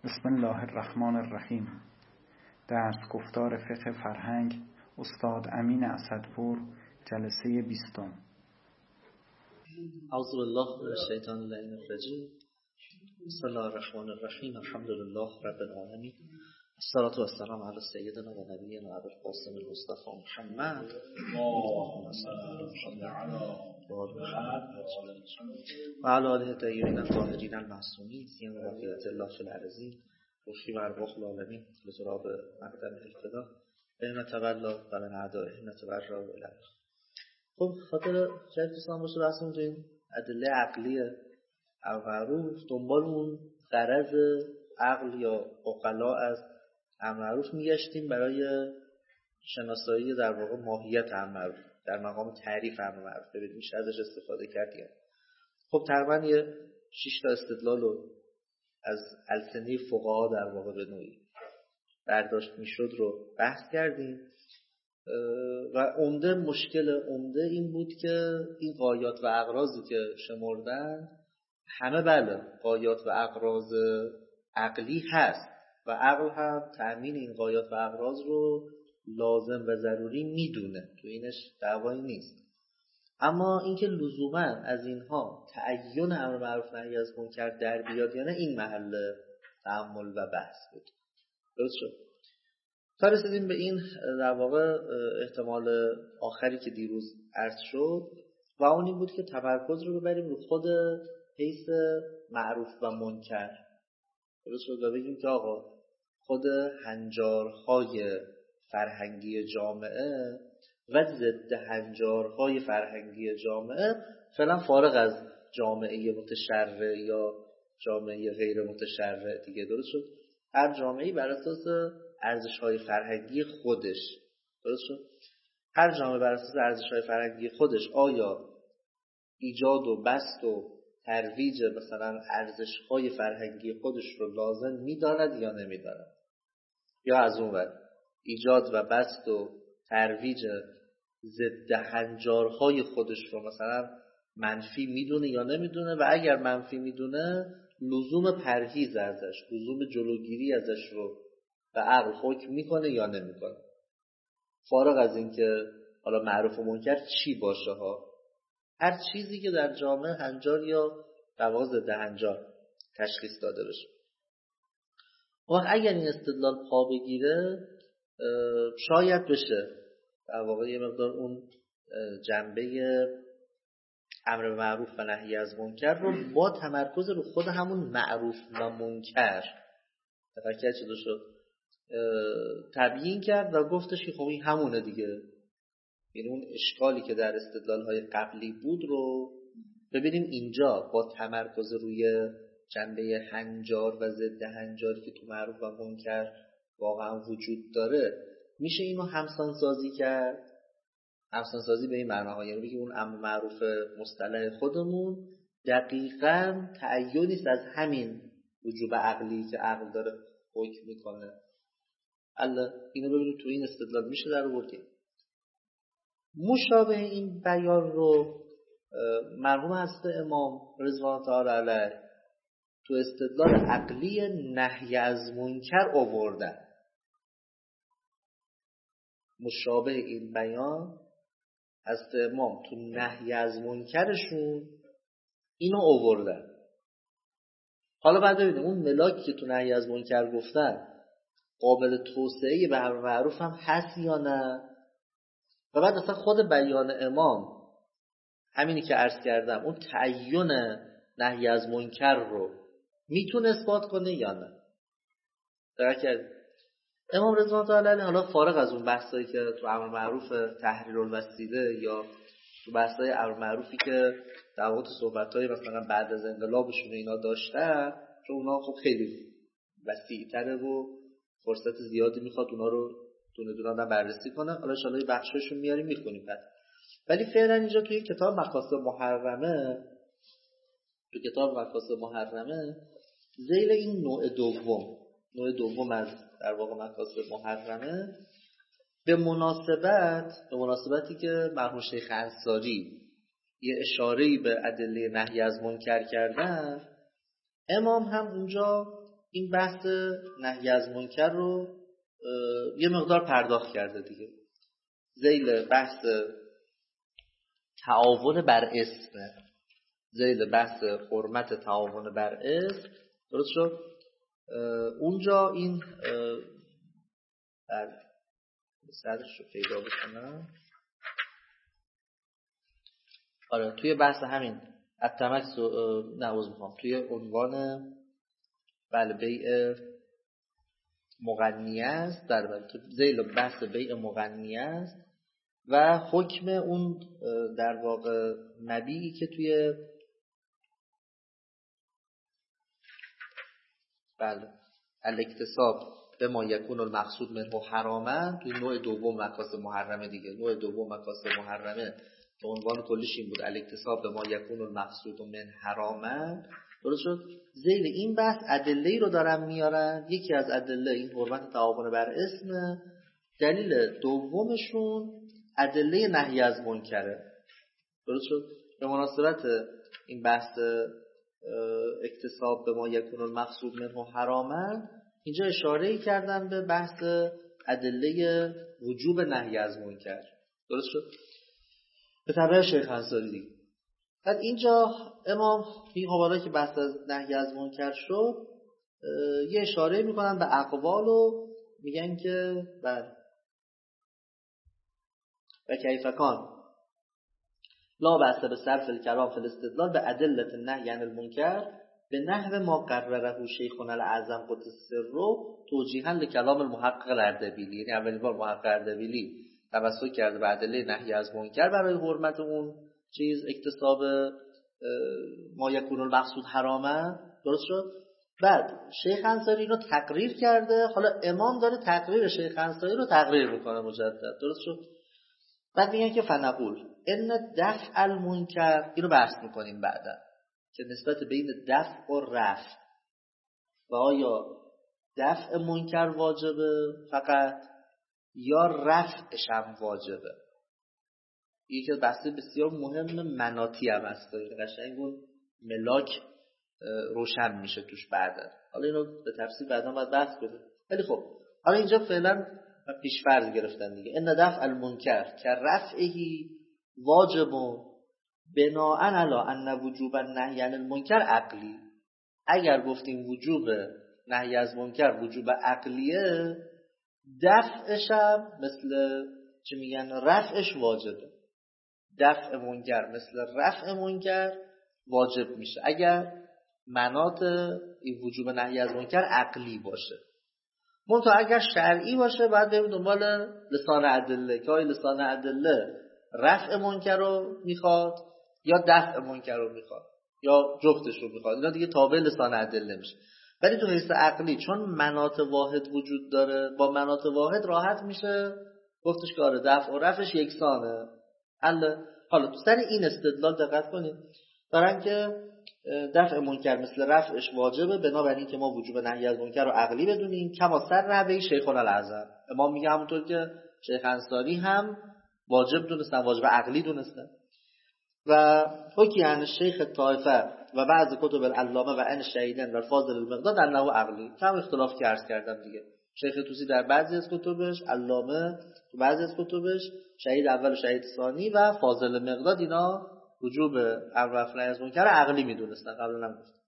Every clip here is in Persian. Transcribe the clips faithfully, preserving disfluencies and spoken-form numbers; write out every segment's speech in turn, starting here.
بسم الله الرحمن الرحیم. درس گفتار فقه فرهنگ، استاد امین اسدپور، جلسه بیستم. اعوذ بالله من الشیطان اللعین الرجیم. بسم الله الرحمن الرحیم. الحمد لله رب العالمین. الصلاة والسلام علی سیدنا و نبینا ابی القاسم المصطفى محمد و علی آله الطاهرین الطاهرین المعصومین سیما بقیة الله فی الارضین وفی و ارواح العالمین لتراب مقدم الفدا بین تولا و من اعدائه نتبرا و الی. خب خاطر شاید دوستان باشه بحثمون تو این ادله عقلی معروف دنبال اون غرض عقل یا عقلا از امر معروف میگشتیم برای شناسایی در واقع ماهیت امر معروف در مقام تعریف امر معروف. ببینید میشه ازش استفاده کردیم. خب تقریبا یه شش تا استدلال رو از السنه فقها در واقع به نوعی برداشت میشد رو بحث کردیم و عمده مشکل عمده این بود که این غایات و اغراضی که شمردن همه بله غایات و اغراض عقلی هست و عقل هم تأمین این غایات و اغراض رو لازم و ضروری میدونه، تو اینش دعوایی نیست. اما اینکه لزوما از اینها تعین امر معروف نهی از منکر در بیاد یا نه، این محل تأمل و بحث بود. درست شد؟ تا رسیدیم به این در واقع احتمال آخری که دیروز عرض شد و اون این بود که تمرکز رو ببریم رو خود حیث معروف و منکر. درست شد؟ و بگیم که آقا خود هنجارهای فرهنگی جامعه و ضد هنجارهای فرهنگی جامعه فعلا فارغ از جامعه متشرع یا جامعه غیر متشرع دیگه. درست شد؟ هر جامعه‌ای بر اساس ارزش‌های فرهنگی خودش، درست شد؟ هر جامعه بر اساس ارزش‌های فرهنگی خودش آیا ایجاد و بسط و ترویج مثلا ارزش‌های فرهنگی خودش رو لازم می‌داند یا نمی‌داند، یا از اون ور ایجاد و بسط و ترویج ضد هنجارهای خودش رو مثلا منفی میدونه یا نمیدونه و اگر منفی میدونه لزوم پرهیز ازش، لزوم جلوگیری ازش رو به عقل حکم میکنه یا نمیکنه، فارغ از این که حالا معروف و منکر چی باشه ها. هر چیزی که در جامعه هنجار یا در واقع ضد هنجار تشخیص داده بشه. و اگر این استدلال پا بگیره شاید بشه در واقع یه مقدار اون جنبه امر معروف و نهی از منکر رو با تمرکز رو خود همون معروف و منکر تفکر شده شد تبیین کرد و گفتش که خب این همونه دیگه. یعنی اون اشکالی که در استدلال‌های قبلی بود رو ببینیم اینجا با تمرکز روی جنبه هنجار و ضد هنجاری که تو معروف و منکر واقعا وجود داره میشه اینو همسان سازی کرد. همسان سازی به این معناها یعنی بگیم اون امر معروف مصطلح خودمون دقیقاً تعیینی است از همین وجوب عقلی که عقل داره حکم میکنه. الله اینو ببینیم تو این استدلال میشه در آوردیم. مشابه این بیان رو مرحوم حضرت امام رضوان تعالی علیه تو استدلال عقلی نهی از منکر آوردن. مشابه این بیان حضرت امام تو نهی از منکرشون اینو آوردن. حالا بعد ببینیم اون ملاکی که تو نهی از منکر گفتن قابل توسعه به امر معروف هم هست یا نه، و بعد اصلا خود بیان امام همینی که عرض کردم اون تعیین نهی از منکر رو میتونه اثبات کنه یا نه. درک امام رضوان تعالی علیه حالا فارغ از اون بحثایی که تو امر معروف تحریر الوسیله یا تو بحثای امر معروفی که در واقع صحبت‌های مثلا بعد از انقلابشون اینا داشتن، چون اونا خب خیلی وسیع‌تره و فرصت زیادی میخواد اونا رو دونه دونه بررسی کنه. حالا ان شاءالله بخشاشون میاریم میخونیم بعد. ولی فعلا اینجا توی کتاب مقاصد محرمه تو کتاب مقاصد محرمه ذیل این نوع دوم نوع دوم از در واقع مقاصد محرمه به مناسبت به مناسبتی که مرحوم شیخ انصاری یه اشاره‌ای به ادله نهی از منکر کردن، امام هم اونجا این بحث نهی از منکر رو یه مقدار پرداخت کرده دیگه. ذیل بحث تعاون بر اسم، ذیل بحث حرمت تعاون بر اسم، درست شد؟ اونجا این بله سرش رو پیدا بکنم. آره توی بحث همین التمس نعوذ میخوام توی عنوان بله بیع مغنیه است، در بله ذیل بحث بیع مغنیه است و حکم اون در واقع مبیعی که توی بله الاکتساب به ما یکون المقصود منه حراما، توی نوع دوم مکاسب محرمه دیگه. نوع دوم مکاسب محرمه به عنوان کلیش این بود الاکتساب به ما یکون المقصود من حراما، درست شد؟ ذیل این بحث ادله‌ای رو دارن میارن. یکی از ادله این حرمت تعاون بر اسم، دلیل دومشون ادله نهی از منکره، درست شد؟ به مناسبت این بحث اکتساب به ما یکون المقصود منه حراما اینجا اشاره‌ای کردن به بحث ادله وجوب نهی از منکر، درست شد؟ به تبع شیخ انصاری دیگه. بعد اینجا امام این حوالا که بحث از نهی از منکر شد یه اشاره میکنن به اقوال و میگن که بله و کیفکان لا بحث به صرف الکلام فی الاستدلال به ادلت النهی عن المنکر به نحو ما قرره شیخنا الاعظم قدس سره توجیها لکلام المحقق الاردبیلی. یعنی اولین بار محقق اردبیلی توسط کرده به ادله نهی از منکر برای حرمت اون چیز اکتساب ما یکون المقصود حرامه، درست شد؟ بعد شیخ انصاری رو تقریر کرده، حالا امام داره تقریر شیخ انصاری رو تقریر میکنه مجدد، درست شد؟ بعد میگن که فنقول ان دفع المنکر، اینو بحث میکنیم بعدا که نسبت بین دفع و رفع و آیا دفع منکر واجبه فقط یا رفعش هم واجبه. یکی از بحث بسیار مهم مناطی هم هست، قشنگ اون ملاک روشن میشه توش بعدا. حالا اینو به تفصیل بعدا باید بحث کنیم. ولی خب حالا اینجا فعلا پیش فرض گرفتن دیگه. ان دفع المنکر که رفعهی واجب بناء علی ان وجوب النهی عن المنکر عقلی. اگر گفتیم وجوب نهی از منکر وجوب عقلیه، دفعش هم مثل چه میگن رفعش واجبه. دفع منکر مثل رفع منکر واجب میشه اگر مناط این وجوب نهی از منکر عقلی باشه. منتها اگر شرعی باشه باید بریم دنبال لسان ادله که آیا لسان ادله رفع منکر رو میخواد یا دفع منکر رو میخواد یا جفتش رو میخواد. اینا دیگه تابع لسان ادله میشه. ولی تو حیث عقلی چون مناط واحد وجود داره، با مناط واحد راحت میشه گفتش که آره دفع و رفعش یکسانه. حالا تو سر این استدلال دقت کنید، دارن که دفع منکر مثل رفعش واجبه بنابراین که ما وجوب نهی از منکر رو عقلی بدونیم. کما سر ربه شیخنا الاعظم، امام میگه همونطور که شیخ انصاری هم واجب دونستن، واجب عقلی دونستن. و حکی عن شیخ طائفه و بعض کتب العلامه و عن شهیدن و فاضل المقداد انه عقلی. کم اختلاف که عرض کردم دیگه. شیخ طوسی در بعضی از کتبش، علامه تو بعضی از کتبش، شهید اول و شهید ثانی و فاضل مقداد اینا وجوب امر رفع نهی از منکر عقلی میدونستن. قبلا هم گفتم.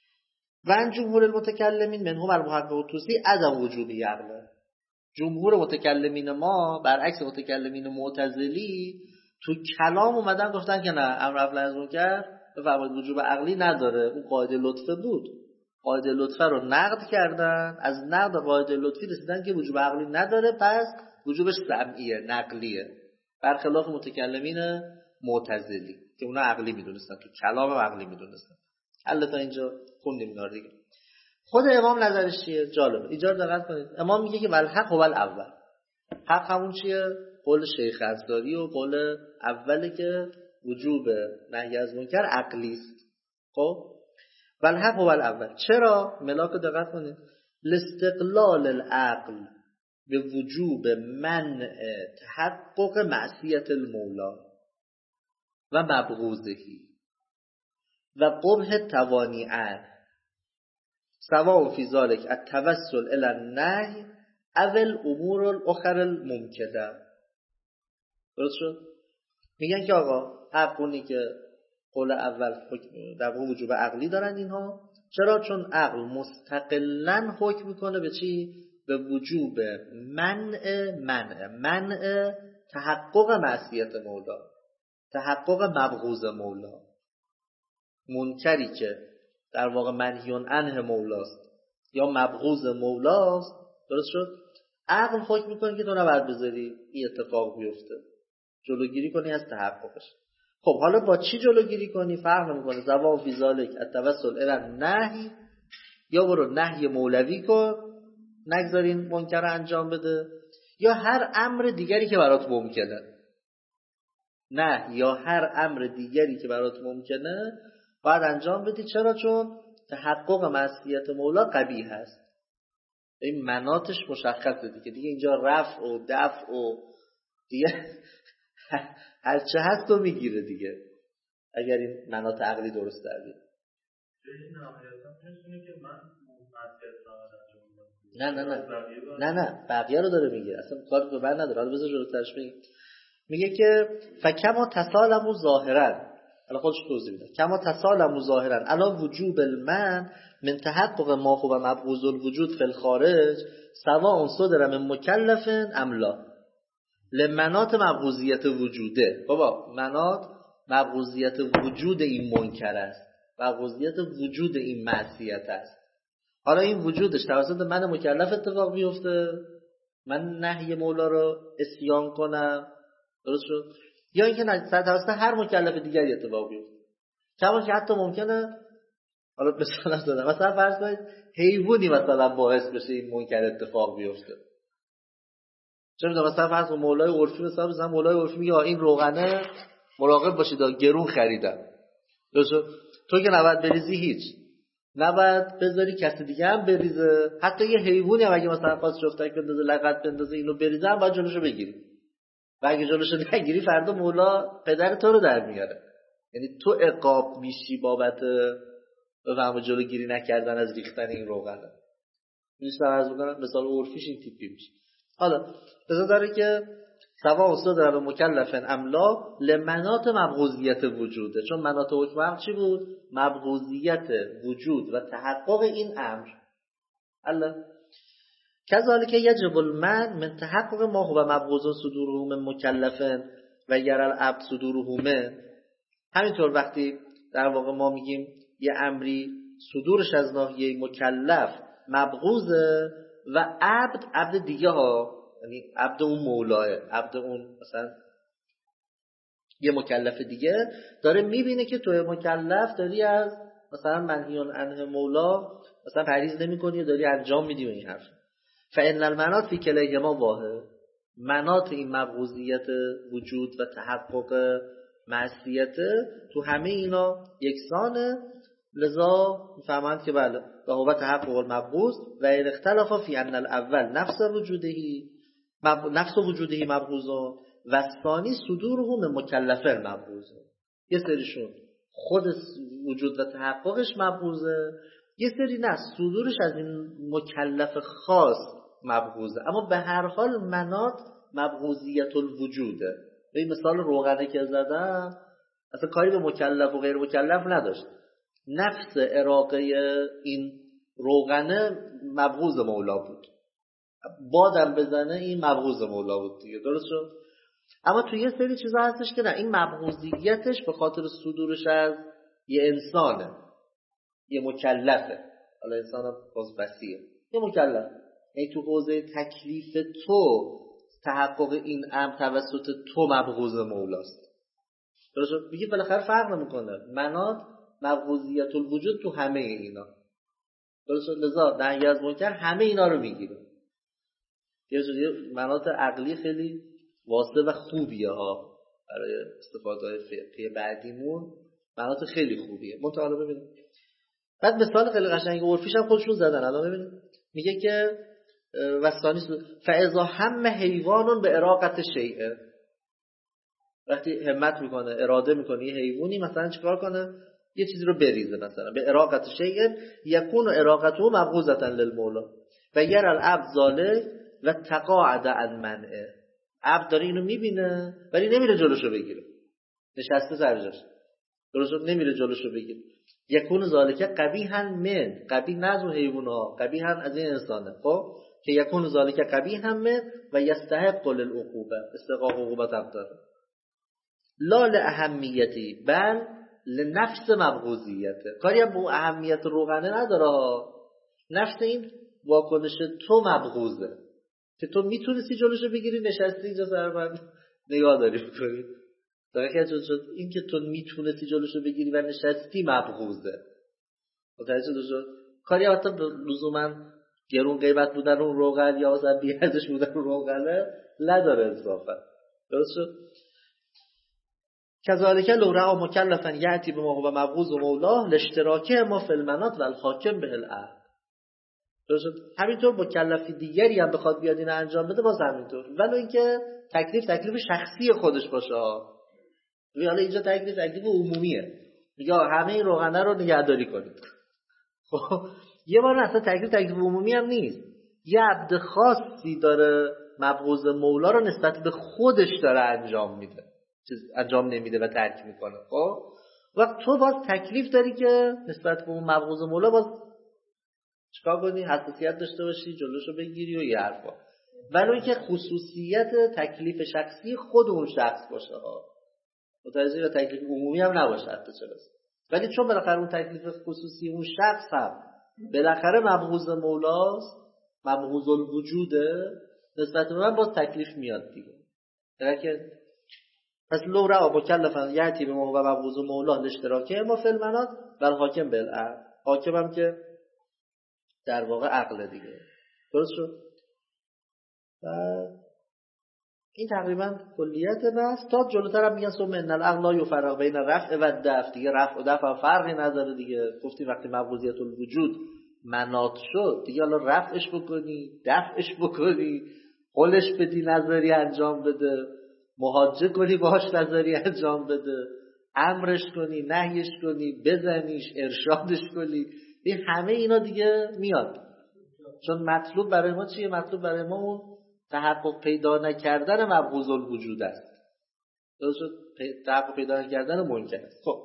و جمهور المتکلمین منهم المحقق طوسی عدم وجوبی عقله. جمهور متکلمین ما برعکس متکلمین معتزلی تو کلام اومدن گفتن که نه امر رفع نهی از منکر بفرمایید وجوب عقلی نداره. اون قاعده لطفه بود، قاعده لطفه رو نقد کردن، از نقد قاعده لطفی رسیدن که وجوب عقلی نداره، پس وجوبش سمعیه، نقلیه، برخلاف متکلمین معتزلی که اونا عقلی میدونستن، تو کلام عقلی میدونستن. حالا تا اینجا خوندیم اینا دیگه. خود امام نظرش چیه؟ جالبه. اینجا دقت کنید. امام میگه که والحق هو الاول. حق همون چیه؟ قول شیخ انصاری و قول اوله که وجوب نهی از منکر عقلی است. خب والحق هو الاول. چرا؟ ملاک دقت کنید. لاستقلال العقل به وجوب منع تحقق معصیت المولا و مبغوضهی و قبح توانیعه. سواء فی ذلک التوسل الی النهی او الامور الاخر الممکنه. درست شد؟ میگن که آقا حقونی که قول اول در وجوب عقلی دارن اینها. چرا؟ چون عقل مستقلاً حکم میکنه به چی؟ به وجوب منع منع منع تحقق معصیت مولا، تحقق مبغوض مولا. منکری که در واقع منهی عنه مولاست یا مبغوض مولاست، درست شد؟ عقل حکم میکنه که تو نباید بذاری این اتفاق بیفته، جلوگیری کنی از تحققش. خب حالا با چی جلوگیری کنی؟ فرق نمیکنه. زوا فی ذلک التوسل الی النهی، یا برو نهی مولوی کن نگذارین منکر انجام بده، یا هر امر دیگری که برات ممکنه. نه، یا هر امر دیگری که برات ممکنه باید انجام بدی. چرا؟ چون تحقق معصیت مولا قبیح هست. این مناطش مشخصه دیگه، دیگه اینجا رفع و دفع و دیگه هر چه هست رو میگیره دیگه، اگر این مناط عقلی درست دردید. نه نه نه نه نه بقیه رو داره میگه، اصلا کار به بر نداره. حالا بذار جلوترش بگیم. میگه که فکما تسالمو ظاهرا، حالا خودش توضیح میده، کما تسالمو ظاهرا علا وجوب المن من تحقق ما هو مبغوض الوجود فی الخارج سواء صدر من مکلف ام لا. لمنات مبغوضیت وجوده. بابا منات مبغوضیت وجود این منکر است، مبغوضیت وجود این معصیت است. حالا این وجودش توسط من مکلف اتفاق بیفته، من نهی مولا رو عصیان کنم، درست شد؟ یا اینکه توسط هر مکلف دیگری اتفاق بیفته. کما که حتی ممکنه، حالا مثلا دادم، مثلا فرض کنید حیوانی مثلا باعث بشه این منکر اتفاق بیفته. چه میدونم، مثلا فرض کن مولای عرفی، مثلا مثلا مولای عرفی میگه این روغنه مراقب باشید گرون خریدم. درست شد؟ تو که نباید بریزی، هیچ نباید بذاری کسی دیگه هم بریزه. حتی یه حیوانی هم اگه مثلا خواست شفتک بندازه، لغت بندازه، اینو بریزه، هم باید جلوشو بگیری. و اگه جلوشو نگیری فردا مولا پدر تو رو در میاره. یعنی تو عقاب میشی بابت بفهم جلوگیری نکردن از ریختن این روغنه. میشه عرض بکنم مثال عرفیش این تیپی میشه. حالا بذار داره که سواء صدر به مکلفن املا لمنات مبغوضیت وجوده. چون منات حکم عقل چی بود؟ مبغوضیت وجود و تحقق این امر. الله کذالک یجب المن من تحقق ما هو مبغوض صدوره من مکلفن و یر العبد صدوره. همینطور وقتی در واقع ما میگیم یه امری صدورش از ناحیه مکلف مبغوضه و عبد عبد دیگه ها، یعنی عبد اون مولاه، عبد اون مثلا یه مکلف دیگه داره میبینه که توی مکلف داری از مثلا منهی عنه مولا مثلا پرهیز نمی‌کنی، داری انجام میدی و این حرف. فإن المناط فی کلیهما واحد. مناط این مبغوضیت وجود و تحقق معصیت تو همه اینا یکسانه. لذا میفهمند که بله و هو تحقق المبغوض و ان اختلاف فی ان الاول نفس وجودهی مب... نفس وجودهی مبغوض و ثانی صدوره من مکلفه مبغوض. یه سریشون خود وجود و تحققش مبغوضه، یه سری نه صدورش از این مکلف خاص مبغوضه. اما به هر حال مناط مبغوضیت الوجوده. به این مثال روغنه که زدم اصلا کاری به مکلف و غیر مکلف نداشت. نفس اراقه این روغنه مبغوض مولا بود، بادم بزنه این مبغوض مولا بود دیگه، درست شد؟ اما تو یه سری چیزا هستش که نه، این مبغوضیتش به خاطر صدورش از یه انسانه، یه مکلفه. حالا انسان هم باز وسیعه، یه مکلف، یعنی تو حوزه تکلیف تو تحقق این امر توسط تو مبغوض مولاست، درست شد؟ میگه بالاخره فرق نمیکنه، مناط مبغوضیت الوجود تو همه اینا، درست شد؟ لذا نهی از منکر همه اینا رو میگیره. یه جوری مناط عقلی خیلی واسه و خوبیه ها برای استفاده های فقهی بعدیمون، مناط خیلی خوبیه. منتها ببینید بعد مثال خیلی قشنگ عرفیش هم خودشون زدن. الان ببینید میگه که وستانی فاذا هم حیوان به اراقت شیء، وقتی همت میکنه اراده میکنه یه حیوانی مثلا چیکار کنه، یه چیزی رو بریزه، مثلا به اراقت شیء یکون اراقته مبغوضة للمولا و یر العبد ذلک و تقاعد عن منعه. عبد داره اینو میبینه ولی نمیره جلوشو بگیره، نشسته سر جاش، درست نمیره جلوشو بگیره. یکون ذالک قبیحا من، قبیح نه از حیوانات، قبیحا از این انسانه. خب که یکون ذالک قبیحا من و یستحق للعقوبه، استحقاق عقوبت هم داره. لا لاهمیتی بل لنفس مبغوضیته. کاری هم به اون اهمیت روغنه نداره، نفس این واکنش تو مبغوضه که تو میتونستی جلوشو بگیری، نشستی اینجا سر من نگاه داری میکنی. دقیقا شد این که تو میتونستی جلوشو بگیری و نشستی مبغوضه. متوجه شد؟ کاری حتی لزوما گرون قیمت بودن اون روغن یا مثلا بی ارزش بودن اون روغنه نداره انصافا. درست شد؟ کذالک لو رأى مکلفا یأتی بما هو مبغوض مولاه لاشتراکه ما فی المناط و الحاکم به العدل. درست شد؟ همینطور مکلفی دیگری هم بخواد بیاد اینو انجام بده باز همینطور، ولو اینکه تکلیف تکلیف شخصی خودش باشه. حالا اینجا تکلیف تکلیف عمومیه، میگه همه این روغنه رو نگهداری کنید. خب یه بار اصلا تکلیف تکلیف عمومی هم نیست، یه عبد خاصی داره مبغوض مولا رو نسبت به خودش داره انجام میده، چیز انجام نمیده و ترک میکنه. خب وقت تو باز تکلیف داری که نسبت به اون مبغوض مولا باز چیکار کنی؟ حساسیت داشته باشی، جلوشو بگیری و یه حرفا، ولو اینکه خصوصیت تکلیف شخصی خود اون شخص باشه ها، متوجه یا تکلیف عمومی هم نباشه حتی چرا، ولی چون بالاخره اون تکلیف خصوصی اون شخص هم بالاخره مبغوض مولاست، مبغوض الوجوده، نسبت به من باز تکلیف میاد دیگه. درکه پس لو رأى مکلفا یأتی بما هو مبغوض مولاه لاشتراکه ما فی المناط و الحاکم بالعدل. حاکم هم که در واقع عقل دیگه. درست شد؟ و این تقریبا کلیت بحث. تا جلوتر هم میگن ثم ان العقل لا یفرق بین رفع و دفع. دیگه رفع و دفع هم فرقی نداره دیگه. گفتی وقتی مبغوضیت الوجود مناط شد دیگه، حالا رفعش بکنی، دفعش بکنی، قولش بدی نظری انجام بده، مهاجه کنی باهاش نظری انجام بده، امرش کنی، نهیش کنی، بزنیش، ارشادش کنی، این همه اینا دیگه میاد. چون مطلوب برای ما چیه؟ مطلوب برای ما اون تحقق پیدا نکردن مبغوض الوجود است. درست شد؟ تحقق پیدا نکردن منکر است. خب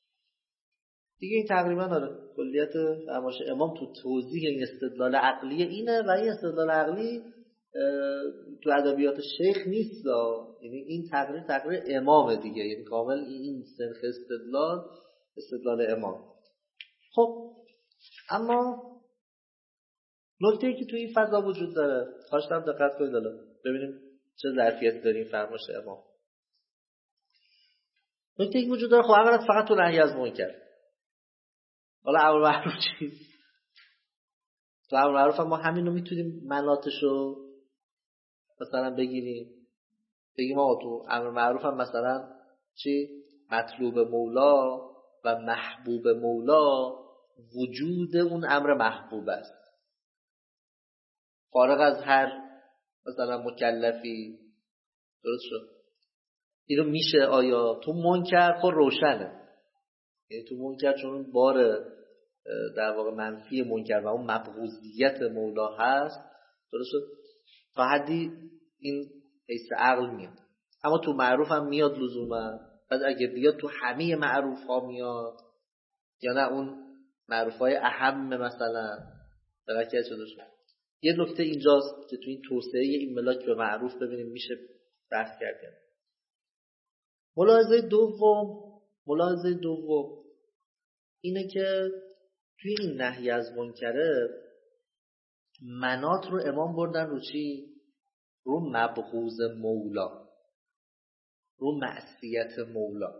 دیگه این تقریبا آره کلیت فرمایش امام تو توضیح این استدلال عقلی اینه. و این استدلال عقلی تو ادبیات شیخ نیست، یعنی این تقریر تقریر امام دیگه، یعنی کامل این سنخ استدلال استدلال امام. خب اما نکته‌ای که تو این فضا وجود داره، خواستم دقت کنید حالا ببینیم چه ظرفیتی داره این فرمایش امام. نکته‌ای که وجود داره خب اولا فقط تو نهی از منکر. حالا امر معروف چی؟ تو امر معروف هم ما همین رو میتونیم مناطشو مثلا بگیریم، بگیم آقا تو امر معروف هم مثلا چی؟ مطلوب مولا و محبوب مولا وجود اون امر محبوب است، فارغ از هر مثلا مکلفی. درست شد؟ اینو میشه آیا تو منکر خود روشنه، یعنی تو منکر چون بار در واقع منفی منکر و اون مبغوضیت مولا هست، درست شد، تا حدی این حیث عقل میاد. اما تو معروف هم میاد لزوما، بعد اگه بیاد تو همه معروف ها میاد یا نه اون معروف های اهم مثلا درکت شده شد. یه نکته اینجاست که تو این توسعه این ملاک به معروف ببینیم میشه بحث کردیم. ملاحظه دوم ملاحظه دوم اینه که توی این نهی از منکره مناط رو امام بردن رو چی؟ رو مبغوض مولا، رو معصیت مولا.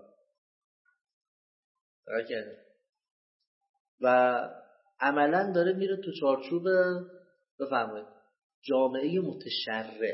درکت؟ و عملا داره میره تو چارچوب بفرمایید جامعه متشرع،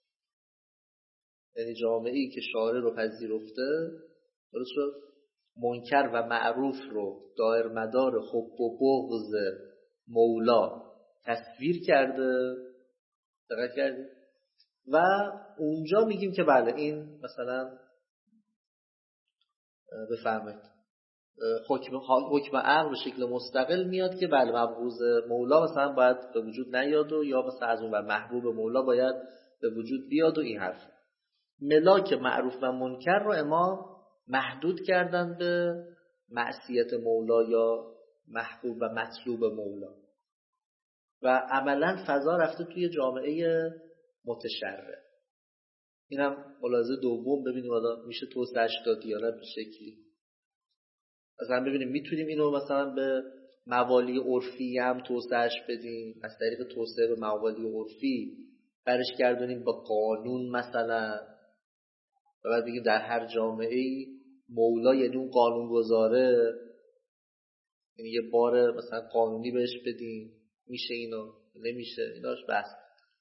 یعنی جامعه‌ای که شارع رو پذیرفته، درست شد، منکر و معروف رو دایر مدار حب و بغض مولا تصویر کرده. دقت کردید؟ و اونجا میگیم که بله این مثلا بفرمایید حکم حکم عقل به شکل مستقل میاد که بله مبغوض مولا مثلا باید به وجود نیاد و یا مثلا از اون ور محبوب مولا باید به وجود بیاد و این حرف. ملاک معروف و منکر رو امام محدود کردن به معصیت مولا یا محبوب و مطلوب مولا و عملا فضا رفته توی جامعه متشرع. اینم ملاحظه دوم. ببینیم حالا میشه توسعه‌اش داد یا نه به شکلی. مثلا ببینیم میتونیم اینو مثلا به موالی عرفی هم توسعه‌اش بدیم، از طریق توسعه به موالی عرفی برش گردونیم با قانون مثلا، و بعد بگیم در هر جامعه‌ای مولا یعنی اون قانون گذاره، یعنی یه بار مثلا قانونی بهش بدیم. میشه اینو؟ نمیشه؟ ایناش بحث.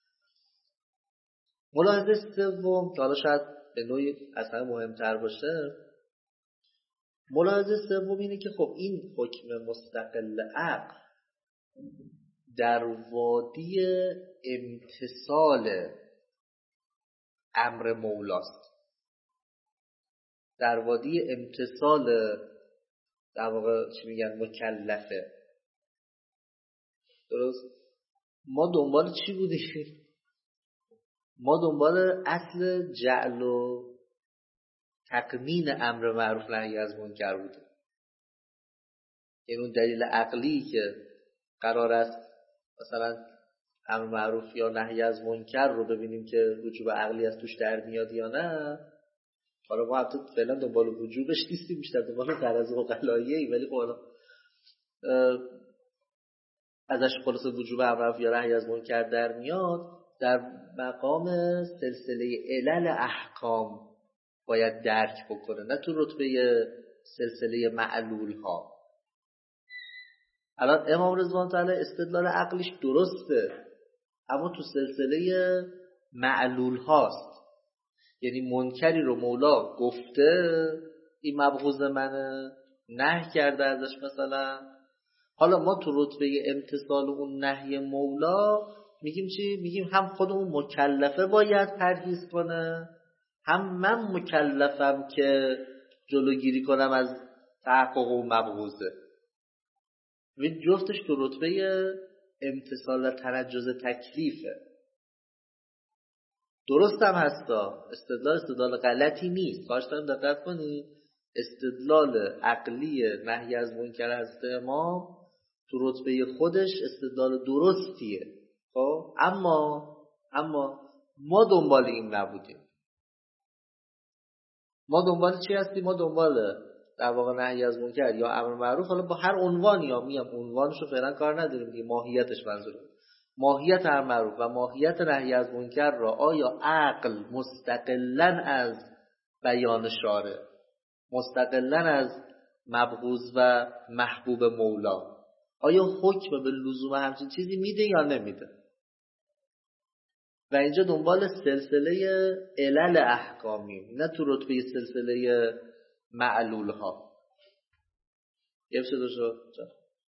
ملاحظه سوم که حالا شاید به نوعی اصلا مهمتر باشه، ملاحظه سوم اینه که خب این حکم مستقل عقل در وادی امتثال امر مولاست، در وادی امتثال در واقع چی میگن مکلفه. درست؟ ما دنبال چی بودیم؟ ما دنبال اصل جعل و تقنین امر معروف نهی از منکر بودیم. این اون دلیل عقلی که قرار است مثلا امر معروف یا نهی از منکر رو ببینیم که وجوب عقلی از توش در میاد یا نه. حالا ما حتی فعلا دنبال وجوبش نیستیم، بیشتر دنبال غرض عقلاییه، ولی حالا ازش خلاص وجوب امر معروف یا نهی از منکر در میاد. در مقام سلسله علل احکام باید درک بکنه، نه تو رتبه سلسله معلول ها. الان امام رضوان تعالی استدلال عقلیش درسته، اما تو سلسله معلول هاست. یعنی منکری رو مولا گفته این مبغوض منه، نهی کرده ازش مثلا. حالا ما تو رتبه امتثال اون نهی مولا میگیم چی؟ میگیم هم خودمون مکلفه باید پرهیز کنه، هم من مکلفم که جلوگیری کنم از تحقق اون مبغوضه. و جفتش تو رتبه امتثال و تنجز تکلیفه. درست هم هستا، استدلال استدلال غلطی نیست. خواهش دارم دقت کنید، استدلال عقلی نهی از منکر از امام تو رتبه خودش استدلال درستیه. خب اما اما ما دنبال این نبودیم. ما دنبال چی هستیم؟ ما دنبال در واقع نهی از منکر یا امر معروف، حالا با هر عنوانی، یا میگم عنوانشو فعلا کار نداریم دیگه، ماهیتش منظوره. ماهیت امر معروف و ماهیت نهی از منکر را آیا عقل مستقلاً از بیان شارع، مستقلاً از مبغوض و محبوب مولا، آیا حکم به لزوم همچین چیزی میده یا نمیده؟ و اینجا دنبال سلسله علل احکامی، نه تو رتبه سلسله معلول ها. یه بسید رو شد جا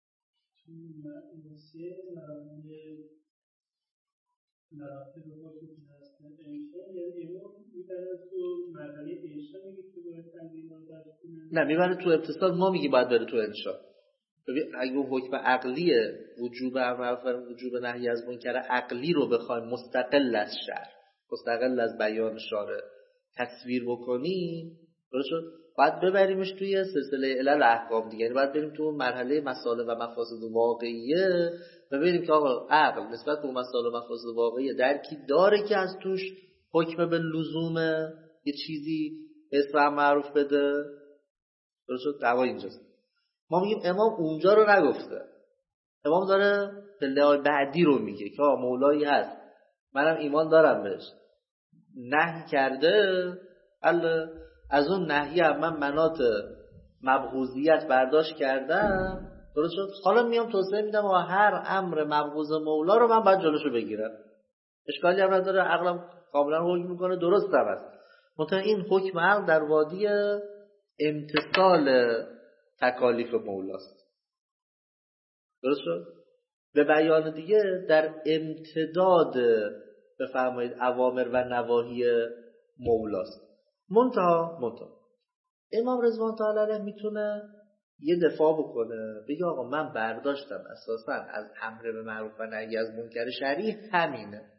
مراتب حکم هستن انشاء، یعنی امام میبره تو مرحله انشاء میگه که باید تنظیم رو درست کنه؟ نه، میبره تو اتصال، ما میگی باید بره تو انشاء. ببین اگه اون حکم عقلی وجوب امر و وجوب نهی از منکر عقلی رو بخوایم مستقل از شرع، مستقل از بیان شارع تصویر بکنیم، درست شد؟ باید ببریمش توی سلسله علل احکام دیگه. یعنی باید بریم تو مرحله مصالح و مفاسد واقعیه و ببینیم که آقا عقل نسبت به مصالح و مفاسد واقعیه درکی داره که از توش حکم به لزوم یه چیزی اسم معروف بده. درست شد؟ دعوا اینجاست. ما میگیم امام اونجا رو نگفته، امام داره پله بعدی رو میگه که آقا مولایی هست، منم ایمان دارم بهش، نهی کرده، از اون نهی هم من مناط مبغوضیت برداشت کردم. درست شد؟ حالا میام توصیه میدم و هر امر مبغوض مولا رو من باید جلوشو بگیرم، اشکالی هم نداره، عقلم کاملا حکم میکنه، درست هم است. منتها این حکم عقل در وادی امتثال تکالیف مولاست. درست شد؟ به بیان دیگه در امتداد بفرمایید اوامر و نواهی مولاست. منتها منتها امام رضوان تعالی علیه میتونه یه دفاع بکنه بگه آقا من برداشتم اساسا از امر به معروف و نهی از منکر شرعی همینه.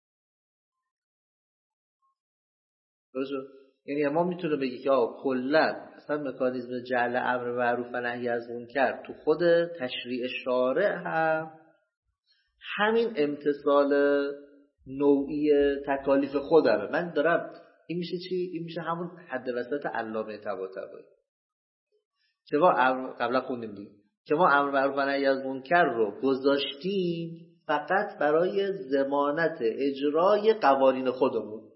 درسته؟ یعنی امام میتونه بگه که آقا کلا اصلا مکانیزم جعل امر به معروف و نهی از منکر تو خود تشریع شارع هم همین امتصال نوعی تکالیف خودمه. من دارم این میشه چی؟ این میشه همون حد وسط علامه طباطبایی که ما قبلا خوندیم دیگه که ما امر معروف و نهی از منکر رو گذاشتیم فقط برای ضمانت اجرای قوانین خودمون.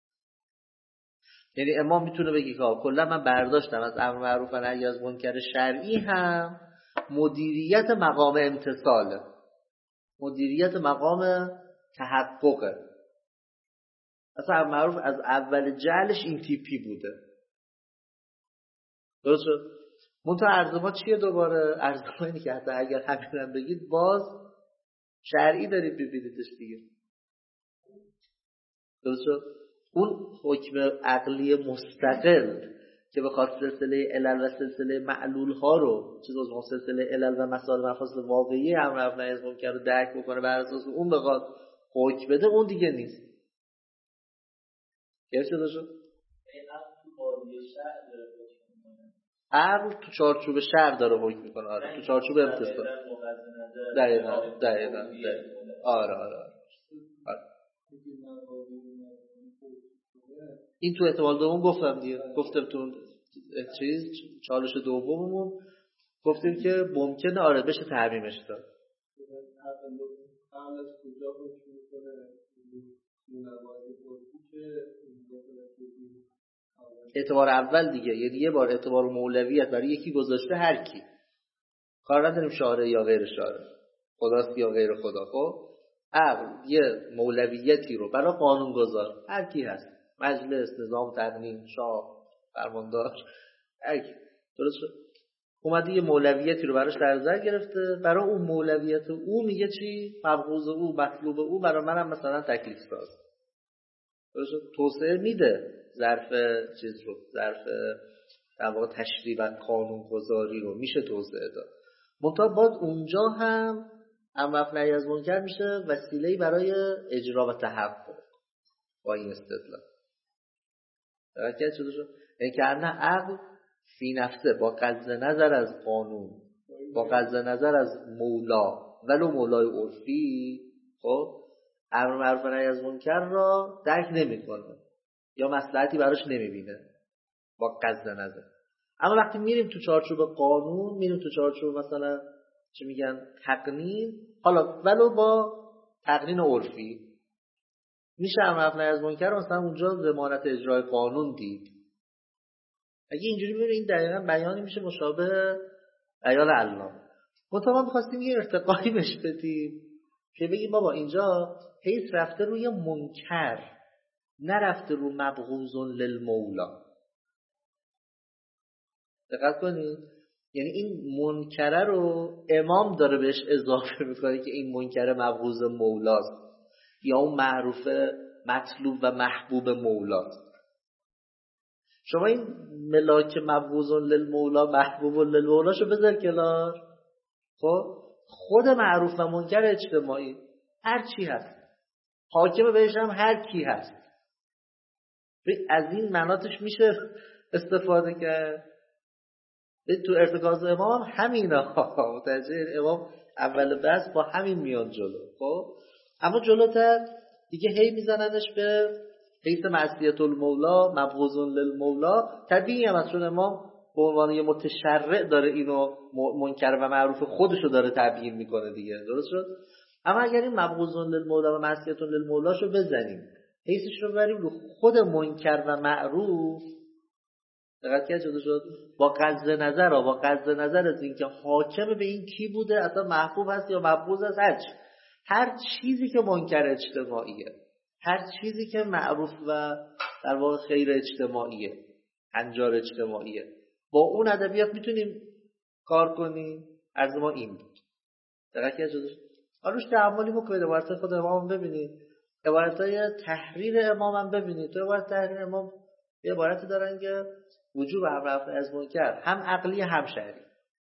یعنی امام میتونه بگه که کلا من برداشتم از امر معروف و نهی از منکر شرعی هم مدیریت مقام امتصاله، مدیریت مقام تحققه. اصلا امر معروف از اول جعلش این تیپی بوده. درست شد؟ منتها عرض ما چیه دوباره؟ عرض ما اینه که حتی اگر همینم بگید باز شرعی دارید ببینیدش دیگه. درست شد؟ اون حکم عقلی مستقل که بخواد سلسله علل و سلسله معلول ها رو چیز از اون سلسله علل و مسائل مفاسد واقعی امر معروف نهی از منکر رو درک بکنه بر اساس اون بخواد حکم بده، اون دیگه نیست. کیف شده شد؟ این عقل تو قاضی شهر داره حکم میکنه، عقل تو چارچوب شهر داره حکم میکنه. آره تو چارچوب امتصال. دقیقاً دقیقاً آره آره آره این تو احتمال دوم گفتم دیگه، گفتم تو چیز چالش دوممون گفتیم که ممکنه آره بشه تعمیمش داد. اعتبار اول دیگه، یعنی یه بار اعتبار مولویت برای یکی گذاشته، هر کی کار نداریم شارع یا غیر شارع، خداست یا غیر خدا. خب عقل یه مولویتی رو برای قانون گذار، هر کی هست، مجلس، نظام تقنین، شاه، فرماندار، هر کی، درست شد، اومده یه مولویتی رو براش در نظر گرفته، برای اون مولویت او میگه چی؟ مبغوض او، مطلوب او برای منم مثلا تکلیف ساز. درست شد؟ توسعه میده ظرف چیز رو، ظرف در واقع تشریع و قانون گذاری رو میشه توسعه داد. منتها باز اونجا هم امر معروف نهی از منکر میشه وسیله‌ای برای اجرا و تحقق با این استدلال. درک شده شد؟ یعنی که نه عقل فی نفسه با قصد نظر از قانون، با قصد نظر از مولا ولو مولای عرفی، خب امر معروف نهی از منکر را درک نمیکنه یا مصلحتی براش نمیبینه با قصد نظر. اما وقتی میریم تو چارچوب قانون، میریم تو چارچوب مثلا چی میگن تقنین، حالا ولو با تقنین عرفی، میشه امر معروف نهی از منکر مثلا اونجا ضمانت اجرای قانون دید. اگه اینجوری ببینید این دقیقاً بیانی میشه مشابه بیان علامه. منتها ما می‌خواستیم یه ارتقایی بهش بدیم که بگیم بابا اینجا حیث رفته روی منکر، نرفته رو مبغوض للمولا. دقت کنید، یعنی این منکره رو امام داره بهش اضافه میکنه که این منکر مبغوض مولاست یا اون معروف مطلوب و محبوب مولاست. شما این ملاک مبغوض للمولا محبوب للمولا شو بذار کنار، خب خود معروف و منکر اجتماعی هر چی هست، حاکم بهش هم هر کی هست، از این مناطش میشه استفاده کرد. تو ارتکاز امام هم همینه ها، متوجه امام اول بس با همین میان جلو. خب اما جلوتر دیگه هی میزننش به حیث معصیت المولا مبغوض للمولا. طبیعی هم از چون امام به عنوان یه متشرع داره اینو منکر و معروف خودشو داره تبیین میکنه دیگه، درست شد. اما اگر این مبغوض للمولا و معصیت للمولا شو بزنیم، حیثش رو بریم رو خود منکر و معروف، دقت کرد شده شد با قصد نظر ها، با قصد نظر از این که حاکم به این کی بوده، اصلا محبوب هست یا مبغوض هست، هر, هر چیزی که منکر اجتماعیه، هر چیزی که معروف و در واقع خیر اجتماعیه، هنجار اجتماعیه، با اون ادبیات میتونیم کار کنیم. عرض ما این بود. دقت کرد شده شد روش تعاملی بکنید، عبارت خود امام ببینید، عبارتای تحریر امام هم ببینید. تو عبارت تحریر امام یه عبارتی دارن که وجوب امر معروف از منکر هم عقلی هم شرعی.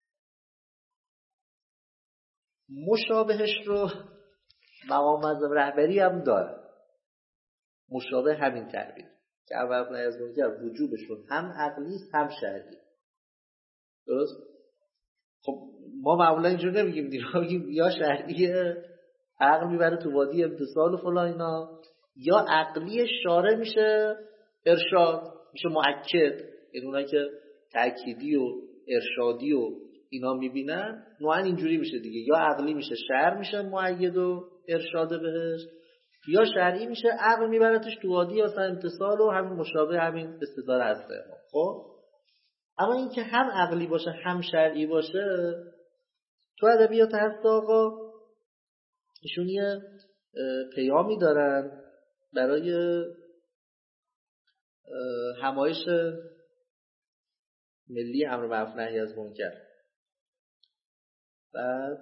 مشابهش رو مقام مذهب رهبری هم داره، مشابه همین تعبیر که اول نهی از منکر وجوبشون هم عقلی است هم شرعی. درست؟ خب ما معمولا اینجور نمیگیم دیگه، میگیم یا شرعیه عقل میبره تو وادی امتثال و فلان اینا، یا عقلی شارع میشه ارشاد، میشه مؤکد. این اونایی که تأکیدی و ارشادی و اینا میبینن نوعا اینجوری میشه دیگه، یا عقلی میشه شرع میشه مؤید و ارشاد بهش، یا شرعی میشه عقل میبرتش تو وادی اصلا امتثال و همین مشابه همین استدلال هسته. خب اما این که هم عقلی باشه هم شرعی باشه تو ادبیات هست آقا ایشون یه پیامی دارن برای همایش ملی امر معروف نهی از منکر. بعد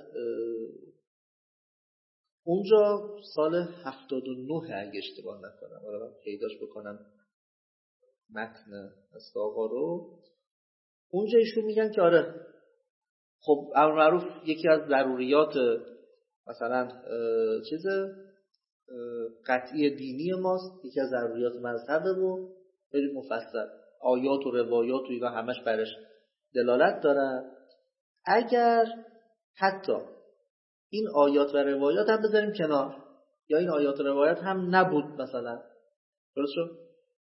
اونجا سال هفتاد و نه اگه اشتباه نکنم، حالا پیداش بکنم متن است آقا رو، اونجا ایشون میگن که آره خب امر معروف یکی از ضروریات مثلا چیز قطعی دینی ماست، یکی از ضروریات مذهبه و خیلی مفصل آیات و روایات و اینا همش برش دلالت داره. اگر حتی این آیات و روایات هم بذاریم کنار، یا این آیات و روایات هم نبود مثلا، درست شد؟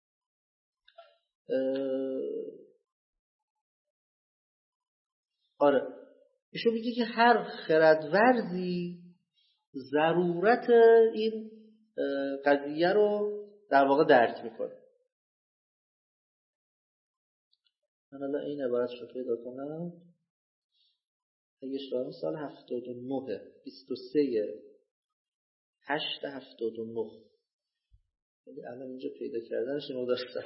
آره ایشون میگه که هر خردورزی ضرورت این قضیه رو در واقع درک میکنه. من الان این عبارت رو پیدا کنم. اگه اشتباه سال هفتاد و نه بیست و سه هشت هفتاد و نه یعنی الان اینجا پیدا کردنش اینو داشتم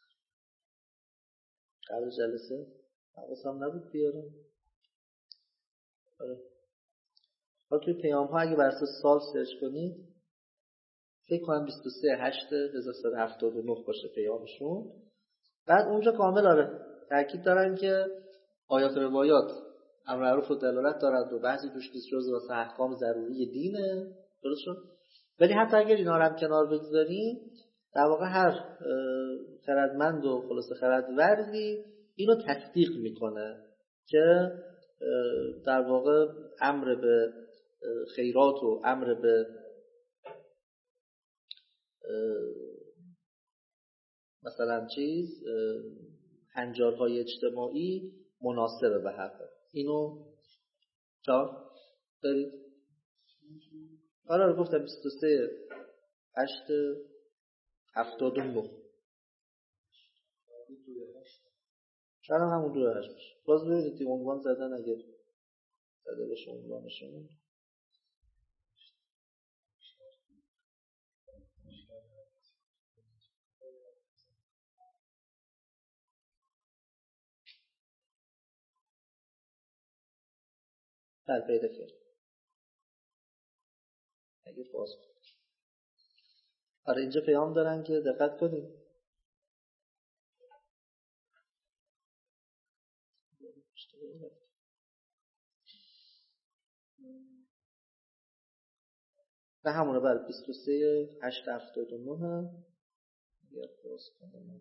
قبل جلسه حواسم نبود بیارم. آره حالا توی پیام ها اگه بر اساس سال سرچ کنید فکر کنم بیست و سه هشت هزار و سیصد و هفتاد و نه باشه پیامشون. بعد اونجا کامل آره تأکید دارن که آیات و روایات امر معروف و دلالت دارند و بعضی توش نیست جزء واسه احکام ضروری دینه، درست شد؟ ولی حتی اگر اینا رو هم کنار بگذاریم در واقع هر خردمند و خلاص خردورزی اینو تصدیق میکنه که در واقع امر به خیرات و امر به مثلا چیز هنجارهای اجتماعی مناسبه به حق. اینو چا دارید؟ آره رو گفتم بیست و سه هشت هفتاد و نه شاید هم همون دو هشت باشه. باز ببینید این عنوان زدن اگر زده باشه عنوانشون بل پیدا کرد اگه باز کنید. آره اینجا پیام دارن که دقت کنید به همونه. بله بیست و سه هشت هفتاد و نه هم اگر باز کنم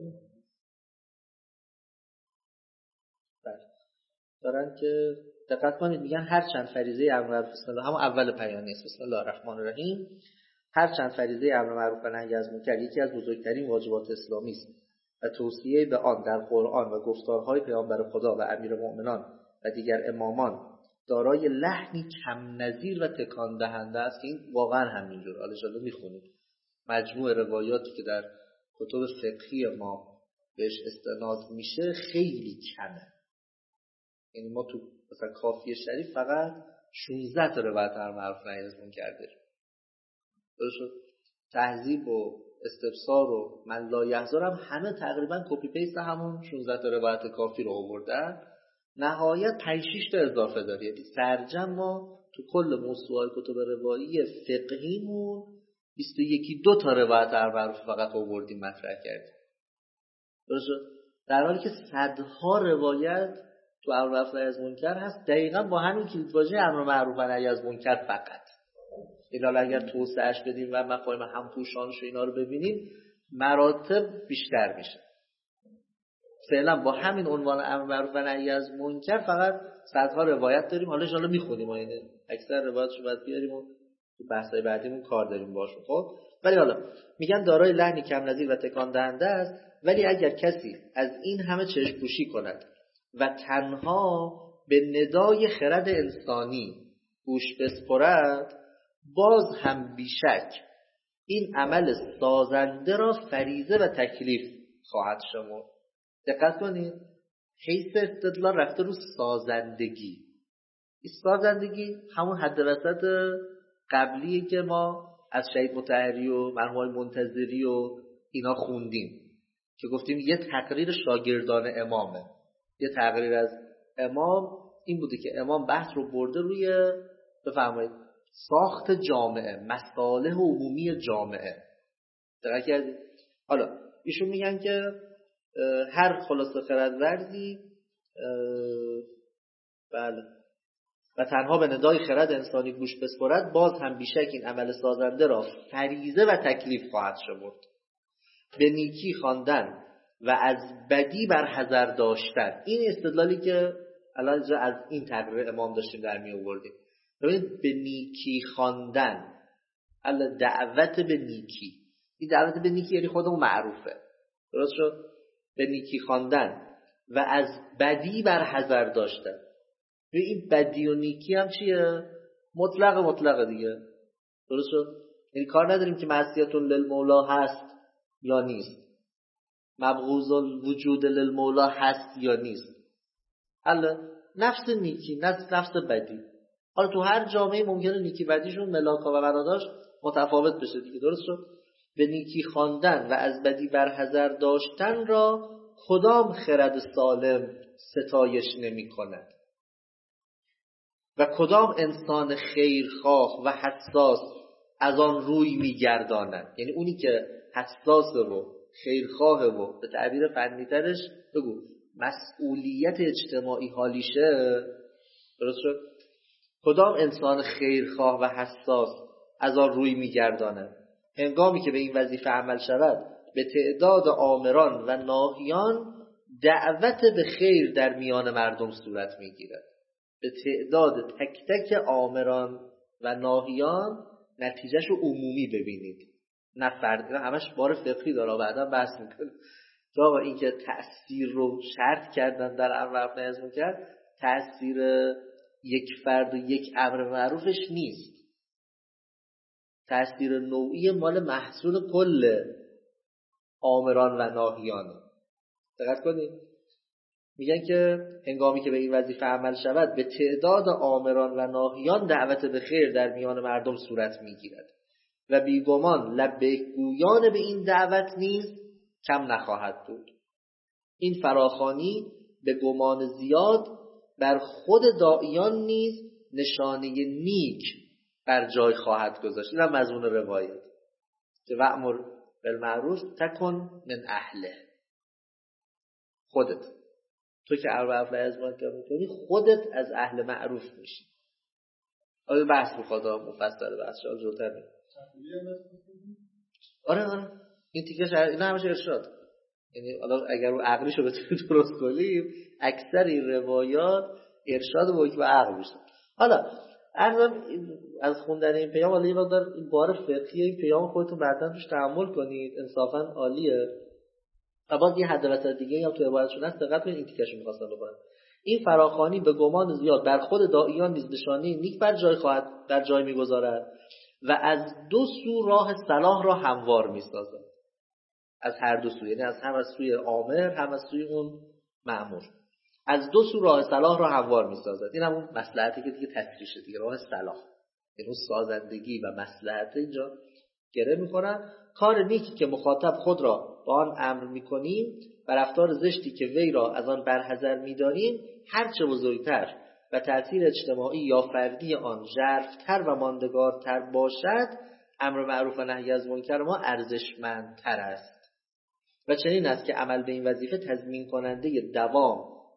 بله دارن که دقت کنید میگن هر چند فریضه امر معروف بسم الله، همون اول پیانی است بسم الله الرحمن الرحیم، هر چند فریضه امر معروف و نهی از منکر یکی از بزرگترین واجبات اسلامی است و توصیه به آن در قرآن و گفتارهای پیامبر خدا و امیر مؤمنان و دیگر امامان دارای لحنی کم نظیر و تکان دهنده است که این واقعا همینجور. حالا شده میخونید مجموع روایاتی که در کتب فقهی ما بهش استناد میشه خیلی کمه. یعنی ما تو مثلا کافیه شریف فقط شانزده تا روایت امر معروف نهی از منکر داریم. درست؟ تهذیب و استبصار و من لا یحضر هم همه تقریبا کپی پیست همون شانزده تا روایت کافی رو آوردن. نهایت پنج شش تا اضافه داره. یعنی سرجم ما تو کل موسوعات کتب روایی فقهیمون بیست و یک دو تا روایت امر معروف فقط آوردیم مطرح کردیم. درست؟ در حالی که صدها روایت تو تو امر معروف نهی از منکر هست، دقیقاً با همین کلیدواژه امر معروف و نهی از منکر فقط. اینا اگر توسعهش بدیم و مفاهیم همپوشانش و اینا رو ببینیم مراتب بیشتر میشه. فعلا با همین عنوان امر معروف و نهی از منکر فقط صدها روایت داریم. حالا ان شاءالله میخونیم، اینه اکثر روایتشو بعد بیاریم و تو بحث‌های بعدیمون کار داریم باشون. خب ولی حالا میگن دارای لحنی کم نظیر و تکان دهنده است، ولی اگر کسی از این همه چشم پوشی کند و تنها به ندای خرد انسانی گوش بسپرد، باز هم بیشک این عمل سازنده را فریضه و تکلیف خواهد شمرد. دقت کنید، حیث استدلال رفته رو سازندگی. این سازندگی همون حد وسط قبلیه که ما از شهید مطهری و مرحوم منتظری و اینا خوندیم که گفتیم یه تقریر شاگردان امامه. یه تقریر از امام این بوده که امام بحث رو برده روی بفرمایید ساخت جامعه، مصالح عمومی جامعه. دقیق کردید؟ حالا ایشون میگن که هر خلاصه خردورزی بله و تنها به ندای خرد انسانی گوش بسپرد، باز هم بیشک این عمل سازنده را فریضه و تکلیف خواهد شمرد. به نیکی خواندن و از بدی بر حذر داشتن. این استدلالی که الان از این تقریر امام داشتیم در می آوردیم. ببینید، به نیکی خواندن، الله دعوت به نیکی، این دعوت به نیکی یعنی خودمون معروفه، درست شد؟ به نیکی خواندن و از بدی بر حذر داشتن. این بدی و نیکی هم چیه؟ مطلق مطلق دیگه، درست شد؟ یعنی کار نداریم که معصیت للمولا هست یا نیست، مبغوض الوجود للمولا هست یا نیست. الله نفس نیکی، نفس نفس بدی. حالا تو هر جامعه ممکنه نیکی بدیشون ملاکا و براداش متفاوت بشه دیگه، درست شد؟ به نیکی خواندن و از بدی بر حذر داشتن را کدام خرد سالم ستایش نمی کند و کدام انسان خیرخواه و حساس از آن روی می گرداند. یعنی اونی که حساسه و خیرخواه و به تعبیر فنی‌ترش بگو مسئولیت اجتماعی حالیشه، درست شد؟ کدام انسان خیرخواه و حساس از آن روی می گرداند هنگامی که به این وظیفه عمل شود، به تعداد آمران و ناهیان دعوت به خیر در میان مردم صورت می گیرد. به تعداد تک تک آمران و ناهیان نتیجهشو عمومی ببینید، نه فردی. همش بار فقهی داره، بعدا بحث میکنه که آقا این که تأثیر رو شرط کردن در امر معروف نهی از منکر، تأثیر یک فرد و یک امر معروفش نیست، تأثیر نوعی مال محصول کل آمران و ناهیانه. دقت کنید، میگن که هنگامی که به این وظیفه عمل شود، به تعداد آمران و ناهیان دعوت به خیر در میان مردم صورت میگیرد و بیگمان لبیک گویان به این دعوت نیز کم نخواهد بود. این فراخوانی به گمان زیاد بر خود داعیان نیز نشانه نیک بر جای خواهد گذاشت. این هم مضمون روایت که وأمر بالمعروف تکن من اهله. خودت تو که امر معروف نهی از منکر میکنی، خودت از اهل معروف میشی. آره بحث میخواد مفصل بحث شد جلوتر میگم. آره آره این تیکه شر... اینا همش ارشاد. یعنی حالا اگر رو عقلیشو بتونیم درست کنیم، اکثر این روایات ارشاد و حکم عقل میشه. حالا عرضم از خوندن این پیام، حالا یه مقدار این بار فقهی این پیام خودتون بعداً توش تأمل کنید، انصافاً عالیه. و باز یه حد وسط دیگه هم تو عبارتشون هست، دقت کنید این تیکه‌شو می‌خواستم بکنم. این فراخوانی به گمان زیاد بر خود داعیان نیز نشانه نیک بر جای خواهد در جای می‌گذارد و از دو سو راه صلاح را هموار می‌سازد. از هر دو سو، یعنی از هم از سوی آمر هم از سوی اون مأمور، از دو سو راه صلاح را هموار می‌سازد. این همون مصلحتی که دیگه تصریحشه دیگه، راه صلاح، یعنی اون سازندگی و مصلحت اینجا گره می‌خورن. کار نیکی که مخاطب خود را با آن امر می‌کنیم و رفتار زشتی که وی را از آن برحذر می‌داریم، هرچه بزرگتر و تأثیر اجتماعی یا فردی آن ژرف‌تر و ماندگارتر باشد، امر معروف و نهی از منکر ما ارزشمندتر است. و چنین است که عمل به این وظیفه تضمین کننده دوام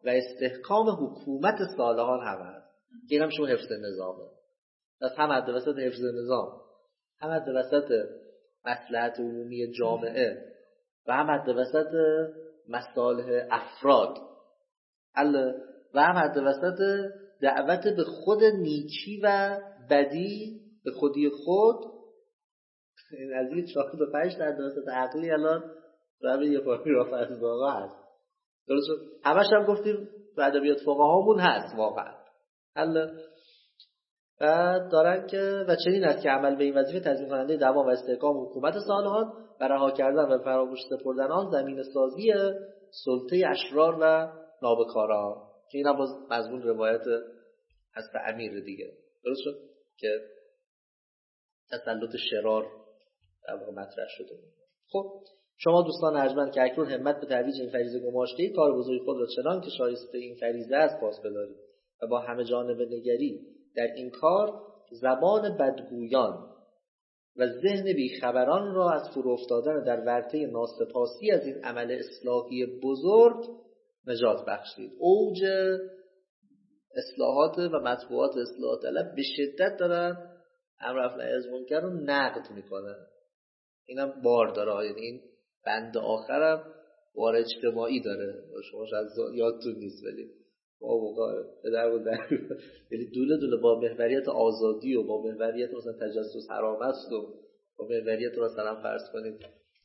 و استحکام حکومت صالحان هم هست که این هم شما حفظ نظامه. پس هم حد وسط حفظ نظام، هم حد وسط مصلحت عمومی جامعه و هم حد وسط مصالح افراد و هم حد وسط دعوت به خود نیکی و بدی به خودی خود. این از این چهار تا پنج در وسط عقلی الان روی یه پاکی رافع از واقع هست. درست شد؟ همش هم گفتیم تو ادبیات فقهامون هست واقعا. الله و دارن که و چنین است که عمل به این وظیفه تضمین کننده دوام و استحکام حکومت صالحان و رها کردن و فراموش سپردن آن زمین سازی سلطه اشرار و نابکاران، که این هم باز مضمون روایت هست امیر دیگه. درست شد که تسلط شرار در واقع مطرح شده. خب شما دوستان ارجمند که اکنون همت به ترویج این فریضه گماشته‌اید، کار بزرگی خود را چنان که شایسته این فریضه است پاس بدارید و با همه جانبه نگری در این کار زبان بدگویان و ذهن بیخبران را از فرو افتادن در ورطه ناسپاسی از این عمل اصلاحی بزرگ نجات بخشید. اوج اصلاحات و مطبوعات اصلاح طلب به شدت دارن امر رفع نهی از منکر رو نقد میکنن. اینم بار داره، یعنی این بند آخرم بار اجتماعی داره. شما شاید یادتون نیست ولی ما واقعا پدر و در یعنی دوله دوله با محوریت آزادی و با محوریت مثلا تجسس حرام است و با محوریت مثلا فرض کنید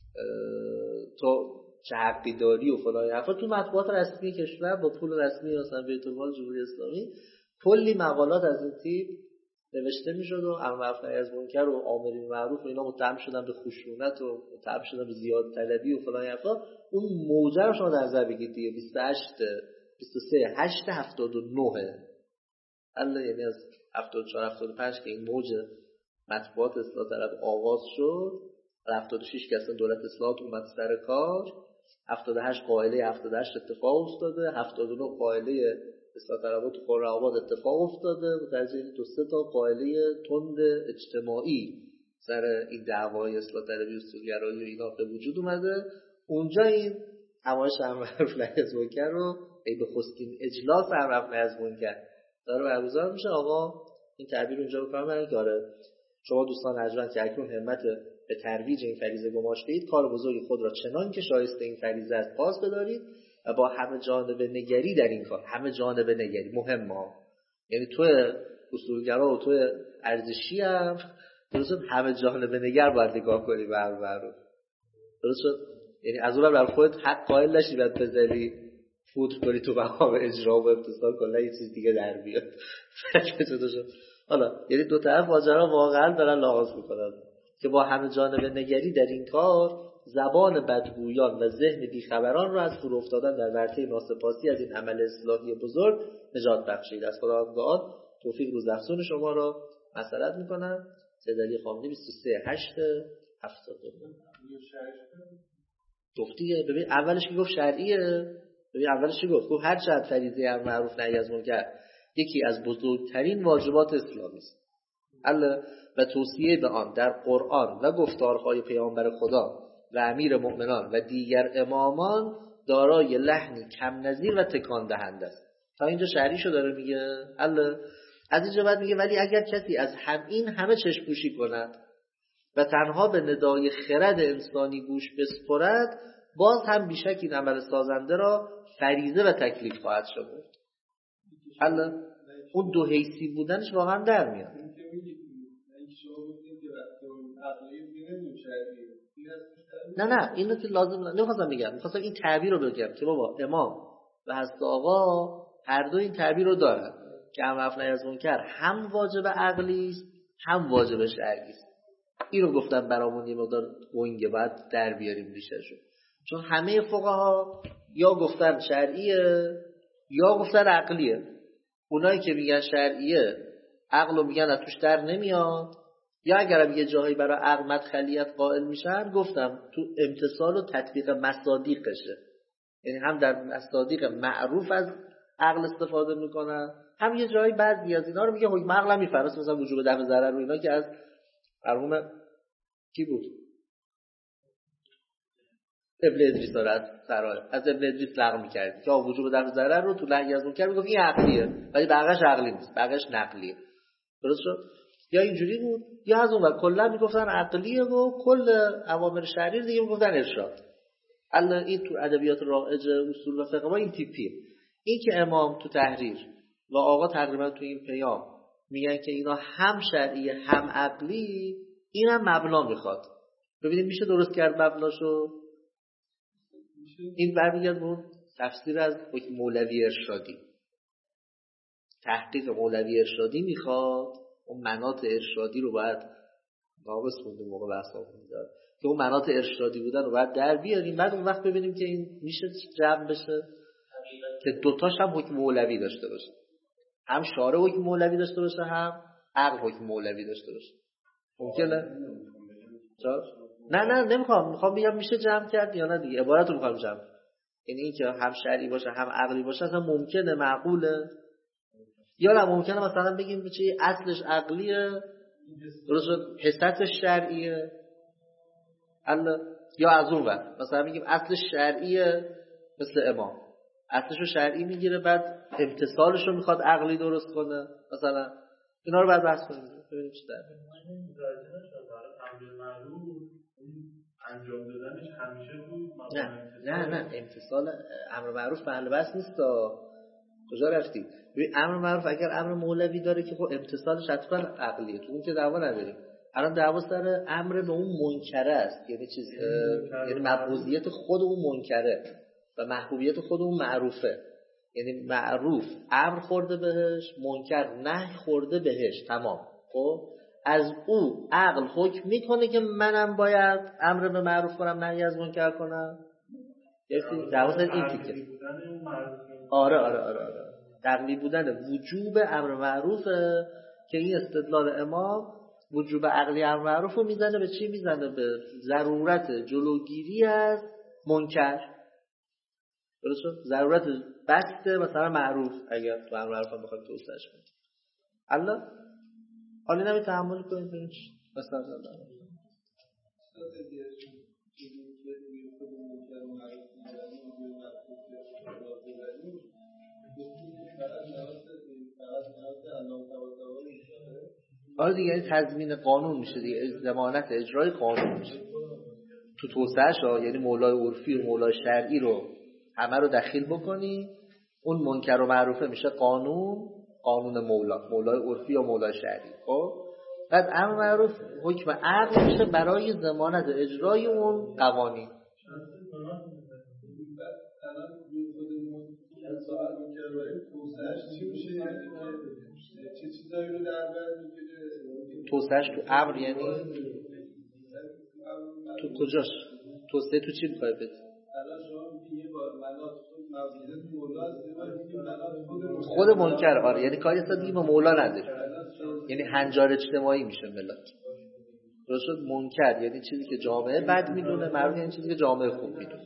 تو چه حقی داری و فلان حرفا تو مطبوعات رسمی کشور با پول رسمی مثلا بیت المال جمهوری اسلامی کلی مقالات از این تیپ نوشته میشد و امر معروف نهی از منکر و آمرین معروف و اینا متهم شدن به خشونت و متهم شدن به زیاد طلبی و فلان حرفا. اون موجه رو شما در نظر بگیرید دیگه، بیست و هشت بیست و سه هشت هفتاد و نه الله، یعنی از هفتاد و چهار هفتاد و پنج که این موج مطبوعات اصلاح طلب آغاز شد، هفتاد و شش که اصلا دولت اصلاحات اومد سر کار، هفتاد و هشت قائله هفتاد و هشت اتفاق افتاده، هفتاد و نه قائله اصلاح طلبات تو خرم‌آباد اتفاق افتاده و در ضمن دو سه تا قائله تند اجتماعی سر این دعوای اصلاح طلبی و اصولگرایی و اینا به وجود اومده. اونجا این همایش امر نهی از منکر رو ای به خستین اجلاس امر نهی از منکر داره برگزار میشه. آقا این تعبیر اونجا رو کار می‌کنه که آره شما دوستان ارجمند که اکنون همت به ترویج این فریضه گماشته‌اید، کار بزرگی خود را چنان که شایسته این فریضه است پاس بدارید و با همه جانبه نگری در این کار. همه جانبه نگری مهمه، یعنی تو اصولگرا و تو ارزشی هم درست همه جانبه نگر باید نگاه کنی به امر رو. درست شد؟ یعنی از اون بر خودت حق قائل نشی بعد بذاری فوت کنی تو مقام اجرا و امتصال کلا یه چیز دیگه در بیاد. حالا یعنی دو طرف ماجرا واقعا دارن لحاظ میکنن که با همه جانبه نگری در این کار زبان بدگویان و ذهن بیخبران را از فرو افتادن در ورطه ناسپاسی از این عمل اصلاحی بزرگ نجات بخشید. از خداوند توفیق روزافزون شما را مسئلت میکنم. سید علی خامنه‌ای بیست و سه هشت هفتاد و نه گفتیه. ببین اولش که گفت شرعیه، ببین اولش که گفت گفت هر چند فریضه امر معروف نهی از منکر یکی از بزرگترین واجبات اسلامی است الله و توصیه به آن در قرآن و گفتارهای پیامبر خدا و امیر مؤمنان و دیگر امامان دارای لحنی کم نظیر و تکان دهنده است. تا اینجا شرعیشو داره میگه الله. از اینجا بعد میگه ولی اگر کسی از هم این همه چشم‌پوشی کند و تنها به ندای خرد انسانی گوش بسپرد، باز هم بیشک این عمل سازنده را فریضه و تکلیف خواهد شد. الله اون دو حیثی بودنش واقعا در میاد. نه نه اینو که لازم نه، نمیخواستم بگم، میخواستم این تعبیر رو بگم که بابا امام و حضرت آقا هر دو این تعبیر رو دارن که امر معروف نهی از منکر هم واجب عقلی است هم واجب شرعی است. این رو گفتم برامون یه مقدار گنگه باید در بیاریم ریشه‌شو، چون همه فقها یا گفتن شرعیه یا گفتن عقلیه. اونایی که میگن شرعیه عقل رو میگن از توش در نمیاد، یا اگرم یه جایی برای عقل مدخلیت قائل میشن گفتم تو امتصال و تطبیق مصادیقشه، یعنی هم در مصادیق معروف از عقل استفاده میکنن، هم یه جایی بعضی از اینا رو میگه حکم عقل هم میفرست، مثلا وجوب دفع ضرر و اینا که از مرحوم کی بود ابن ادریس رو از سرای از ابن ادریس نقل می‌کرد که وجوب دفع ضرر رو تو نهی از منکر میگفت این عقلیه، ولی بقیه‌اش عقلی نیست، بقیه‌اش نقلیه. درست شد؟ یا اینجوری بود یا از اون ور کلا میگفتن عقلیه و کل اوامر شرعی دیگه میگفتن ارشاد. الان این تو ادبیات رائج اصول و فقه ما این تیپیه. این که امام تو تحریر و آقا تقریبا تو این پیام میگن که اینا هم شرعیه هم عقلی، این هم مبنا میخواد. ببینید میشه درست کرد مبناشو. این برمیگرد به تفسیر از حکم مولوی ارشادی. تحقیق مولوی ارشادی میخواد اون مناط ارشادی رو باید ناقص خونده موقع بحثا میذاره که اون مناط ارشادی بودن رو باید در بیاریم، بعد اون وقت ببینیم که این میشه جمع بشه که دوتاش هم حکم مولوی داشته باشه، هم شارع حکم مولوی داشته باشه هم عقل حکم مولوی داشته باشه. ممکنه؟ چرا؟ نه نه نمیخوام، میخوام بگم میشه جمع کرد یا نه دیگه، عبارت رو میخوام جمع. یعنی این که هم شرعی باشه هم عقلی باشه اصلا ممکنه، معقوله، یا نه ممکنه مثلا بگیم چه اصلش عقلیه درست شد حساتش شرعیه، الله، یا از اون ور مثلا میگیم اصلش شرعیه مثل امام اصلش رو شرعی میگیره بعد امتصالش رو میخواد عقلی درست کنه، مثلا اینا رو بعد بحث کنیم ببینیم چی در انجام دادنش همیشه بود. نه نه نه امتصال امر معروف محل بحث نیست. کجا رفتی؟ ببین امر معروف اگر امر مولوی داره که خب امتصالش حتما عقلیه، تو اون که دعوا نداریم. الان دعوا سر امر به اون منکره است، یعنی چیز یعنی مبغوضیت خود اون منکره و محبوبیت خود اون معروفه. یعنی معروف امر خورده بهش، منکر نهی خورده بهش، تمام. خب از او عقل حکم میکنه که منم باید امر به معروف کنم نهی از منکر کنم. یعنی دعوا سر این تیکه. آره آره آره آره عقلی بودن وجوب امر معروفه که این استدلال امام وجوب عقلی امر معروف رو میزنه به چی؟ میزنه به ضرورت جلوگیری از منکر. درست شد؟ ضرورت بسته مثلا معروف اگر تو امر معروف هم بخوایم توسعهش کنیم. الله حالی نمی تحمل کنید ببینید مثلا آره دیگه این تضمین قانون میشه دیگه، ضمانت اجرای قانون میشه تو توسعهش. یعنی مولای عرفی و مولای شرعی رو همه رو دخیل بکنی، اون منکر و معروفه میشه قانون، قانون مولا، مولای عرفی یا مولای شرعی. خب بعد امر معروف حکم عقل میشه برای ضمانت اجرای اون قوانین. چه چیزایی رو در بر میگیره؟ توسعهش تو امر یعنی تو کجاش؟ توسعه تو چی میخوای بده؟ الان شما میگی یه بار مناط خود موجودیت مولا است، یه بار میگی مناط خود خود منکر. آره یعنی کاری اصلا دیگه با مولا نداره، یعنی هنجار اجتماعی میشه ملت. درست شد؟ منکر یعنی چیزی که جامعه بد میدونه، معروف یعنی چیزی که جامعه خوب میدونه.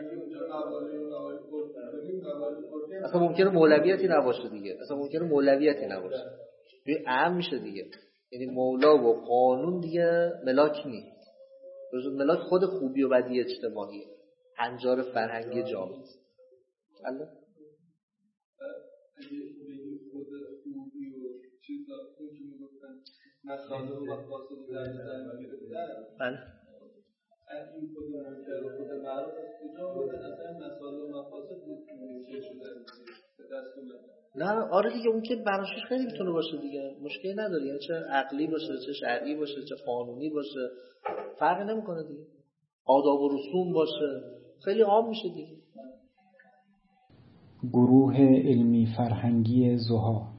اصلا ممکنه مولویتی نباشه دیگه، اصلا ممکنه مولویتی نباشه، یه عام میشه دیگه. یعنی مولا و قانون دیگه ملاک نیست. درست؟ ملاک خود خوبی و بدی اجتماعیه، هنجار فرهنگی جامعه است. الله خود خوبی و چیزا که میگفتن مصالح و مقاصد در نظر میگیره. بله این خود منکر و خود معروف از کجا بوده؟ اصلا مصالح و مقاصد چه شده به دست اومده؟ نه آره دیگه اون که براشش خیلی میتونه باشه دیگه، مشکلی نداره. یعنی چه عقلی باشه چه شرعی باشه چه قانونی باشه فرقی نمیکنه دیگه، آداب و رسوم باشه خیلی عام میشه دیگه. گروه علمی فرهنگی ضحی